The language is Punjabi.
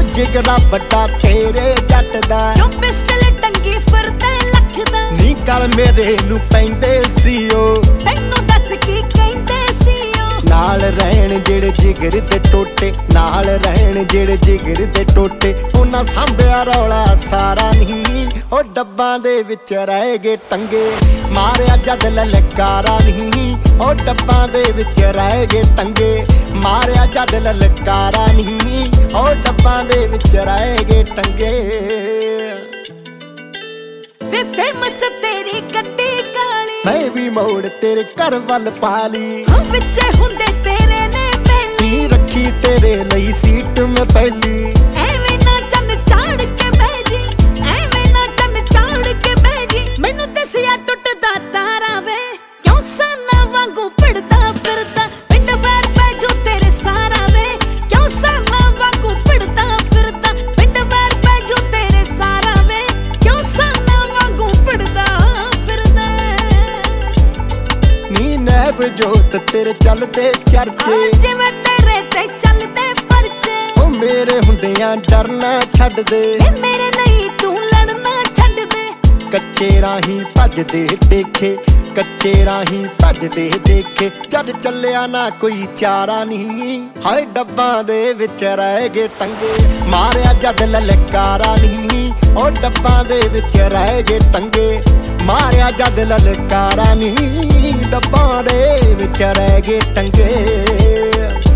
ਜਿਗਰਾ ਵੱਡਾ ਤੇਰੇ ਜੱਟ ਦਾ, ਜੋ ਪਿਸਟਲ ਟੰਗੀ ਫਿਰਦੇ ਲੱਖ ਦਾ। ਨੀ ਗਲ ਮੇਰੇ ਨੂੰ ਪੈਂਦੇ ਸੀ ਉਹ, ਤੈਨੂੰ ਦੱਸ ਕੀ ਕਹਿੰਦੇ ਸੀ ਉਹ। ਨਾਲ ਰਹਿਣ ਜਿਹੜੇ ਜਿਗਰ ਤੇ ਟੋਟੇ, ਨਾਲ ਰਹਿਣ ਜਿਹੜੇ ਜਿਗਰ ਤੇ ਟੋਟੇ। ਉਹਨਾਂ ਸਾਂਭਿਆ ਰੌਲਾ ਸਾਰਾ ਨਹੀਂ, ਉਹ ਡੱਬਾਂ ਦੇ ਵਿੱਚ ਰਹਿ ਗਏ ਟੰਗੇ। ਮਾਰਿਆ ਜਦ ਲਲਕਾਰਾ ਨਹੀਂ, ਉਹ ਡੱਬਾਂ ਦੇ ਵਿੱਚ ਰਹਿ ਗਏ ਟੰਗੇ। ਮਾਰਿਆ ਜਦ ਲਲਕਾਰਾ ਨਹੀਂ, ਉਹ ਡੱਬਾਂ ਦੇ ਵਿੱਚ ਰਹਿ ਗਏ ਟੰਗੇ। ਵੇ ਫੇਮਸ ਤੇਰੀ ਗੱਡੀ ਕਾਲੀ, ਮੈਂ ਵੀ ਮੋੜ ਤੇਰੇ ਘਰ ਵੱਲ ਪਾ ਲਈ। ਹਾਂ ਵਿੱਚੇ ਹੁੰਦੇ ਤੇਰੇ ਨੇ ਪਹਿਲੀ, ਰੱਖੀ ਤੇਰੇ ਲਈ ਸੀਟ ਮੈਂ ਪਹਿਲੀ। ਐਵੇਂ ਨਾ ਚੰਨ ਚਾੜ ਕੇ ਬਹਿ ਜੀ, ਐਵੇਂ ਨਾ ਚੰਨ ਚਾੜ ਕੇ ਬਹਿ ਜੀ। ਮੈਨੂੰ ਦੱਸਿਆ ਟੁੱਟਦਾ ਤਾਰਾ ਵੇ, ਕਿਉਂ ਸਾਨਾ ਵਾਂਗੂ ਭਿੜਦਾ ਫਿਰਦਾ। ਪਿੰਡ ਵਾਰ ਪੈ ਜੂ ਤੇਰੇ ਸਾਰਾ ਵੇ, ਕਿਉਂ ਸਾਨਾ ਵਾਂਗੂ ਭਿੜਦਾ ਫਿਰਦਾ। ਪਿੰਡ ਵਾਰ ਪੈ ਜੂ ਤੇਰੇ ਸਾਰਾ ਵੇ, ਕਿਉਂ ਸਾਨਾ ਵਾਂਗੂ ਭਿੜਦਾ ਫਿਰਦਾ। ਨੀ ਨੈਬ ਜੋਤ ਤੇਰੇ ਚੱਲਦੇ ਚਰਚੇ, ਜਿਵੇਂ ਤੇਰੇ ਤੇ ਚੱਲਦੇ ਪਰਚੇ। ਉਹ ਮੇਰੇ ਹੁੰਦਿਆਂ ਡਰਨਾ ਛੱਡ ਦੇ, ਵੇ ਮੇਰੇ ਲਈ ਤੂੰ ਲੜਨਾ ਛੱਡ ਦੇ। ਕੱਚੇ ਰਾਹੀਂ ਭੱਜਦੇ ਦੇਖੇ, ਕੱਚੇ ਰਾਹੀਂ ਭੱਜਦੇ ਦੇਖੇ। ਜਦ ਚੱਲਿਆ ਨਾ ਕੋਈ ਚਾਰਾ ਨਹੀਂ, ਹਾਏ ਡੱਬਾਂ ਦੇ ਵਿੱਚ ਰਹਿ ਗਏ ਟੰਗੇ। ਮਾਰਿਆ ਜਦ ਲਲਕਾਰਾ ਨਹੀਂ, ਉਹ ਡੱਬਾਂ ਦੇ ਵਿੱਚ ਰਹਿ ਗਏ ਟੰਗੇ। ਮਾਰਿਆ ਜਦ ਲਲਕਾਰਾ ਨਹੀਂ, ਡੱਬਾਂ ਦੇ ਵਿੱਚ ਰਹਿ ਗਏ ਟੰਗੇ।